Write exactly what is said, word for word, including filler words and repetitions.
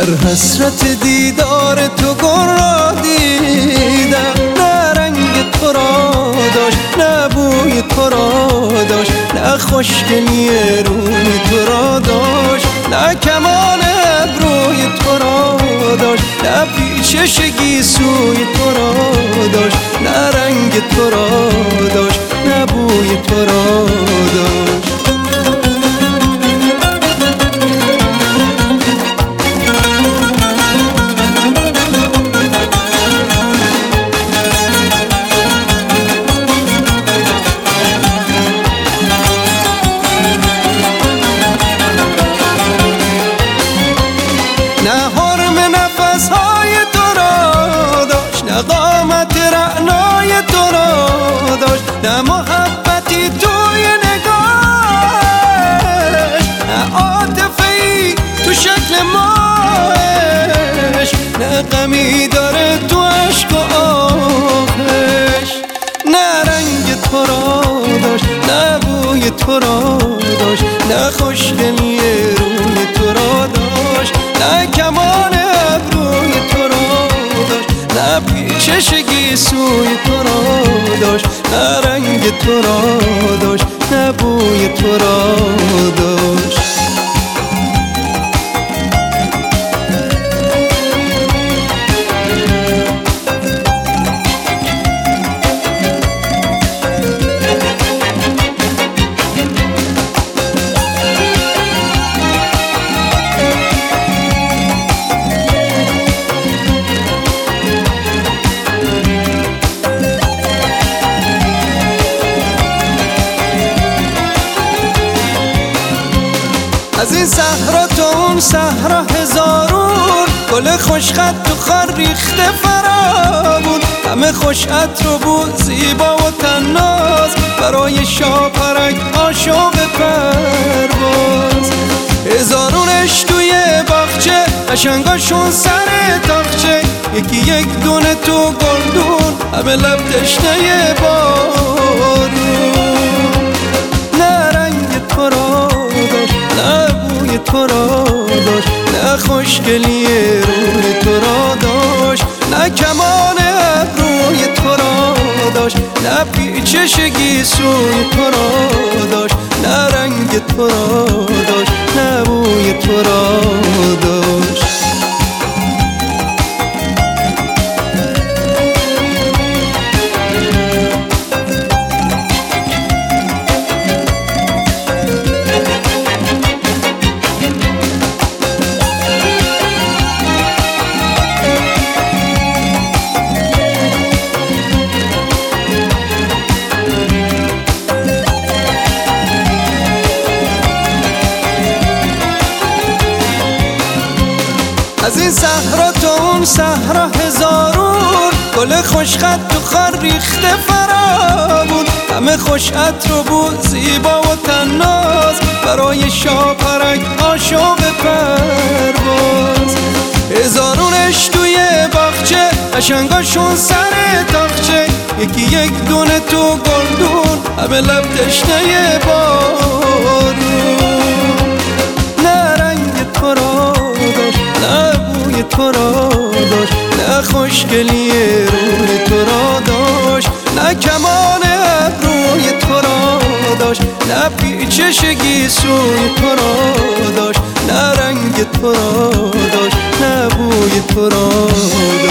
در حسرت دیدار تو گل را دیدم، نه رنگ تو را داشت نه بوی تو را داشت، نه خوشگلی روی تو را داشت، نه کمان ابروی تو را داشت، نه پیچش گیسوی تو را داشت، نه رنگ تو را داشت نه بوی تو را داشت. نه حرم نفسهای تو را داشت، نه قامت رعنای تو را داشت، نه محبتی توی نگاهش، نه عاطفه‌ای تو شکل ماهش، نه غمی داره تو عشق و آهش، نه رنگ تو را داشت نه بوی تو را داشت، نه خوشگلی روی تو را داشت، نه کمان ابروی تو را داشت، نه پیچش گیسوی تو را داشت، نه رنگ تو را داشت نه بوی تو را داشت. از این صحرا تا اون صحرا هزارون گل خوشخط تو خار ریخته فرامون، همه خوش عطر و بو زیبا و طناز، برای شاپرک عاشق پرواز. هزارونش توی باغچه قشنگاشون سر تاقچه، یکی یک دونه تو گلدون همه لب تشنه بارون، نه رنگ تو را داشت نه بوی تو را داشت، نه خوشگلی روی تو را داشت، نه کمان ابروی تو را داشت، نه پیچش گیسوی تو را داشت، نه رنگ تو را داشت نه بوی تو را داشت. از این صحرا تا اون صحرا هزارون گل خوشخط تو خار ریخته فرامون، همه خوش عطر و بو زیبا و طناز، برای شاپرک عاشق پرواز. هزارونش توی باغچه قشنگاشون سر تاقچه، یکی یک دونه تو گلدون همه لب تشنه بارون، نه رنگ تو را داشت نه بوی تو را داشت، نه خوشگلی روی تو را داشت، نه کمان ابروی تو را داشت، نه پیچش گیسوی تو را داشت، نه رنگ تو را داشت نه بوی تو را داشت.